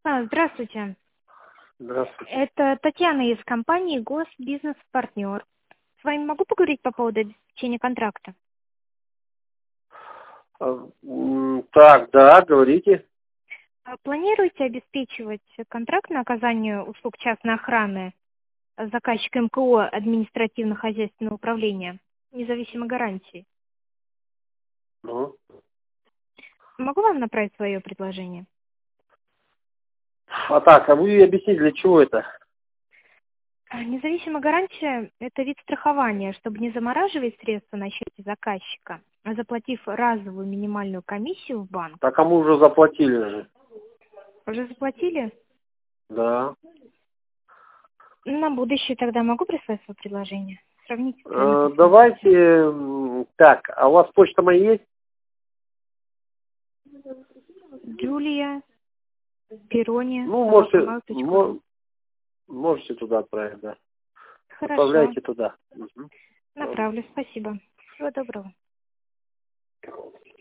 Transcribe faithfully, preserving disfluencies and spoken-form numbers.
А, Здравствуйте. Здравствуйте. Это Татьяна из компании Госбизнес-партнер. С вами могу поговорить по поводу обеспечения контракта? А, м, Так, да, говорите. А Планируете обеспечивать контракт на оказание услуг частной охраны заказчика МКО административно-хозяйственного управления независимой гарантии? Ну. Могу вам направить свое предложение? А так, а вы объясните, для чего это? А, Независимая гарантия – это вид страхования, чтобы не замораживать средства на счете заказчика, а заплатив разовую минимальную комиссию в банк. Так, а мы уже заплатили же. Уже заплатили? Да. На будущее тогда могу прислать свое предложение? Сравните цены, Э, посмотрите. давайте, м, так, а у вас почта моя есть? Джулия Перони Ну, собака можете, mail точка ру. мо- можете туда отправить, да. Хорошо, Отправляйте туда. Мгм. Ладно. направлю. Спасибо. Всего доброго.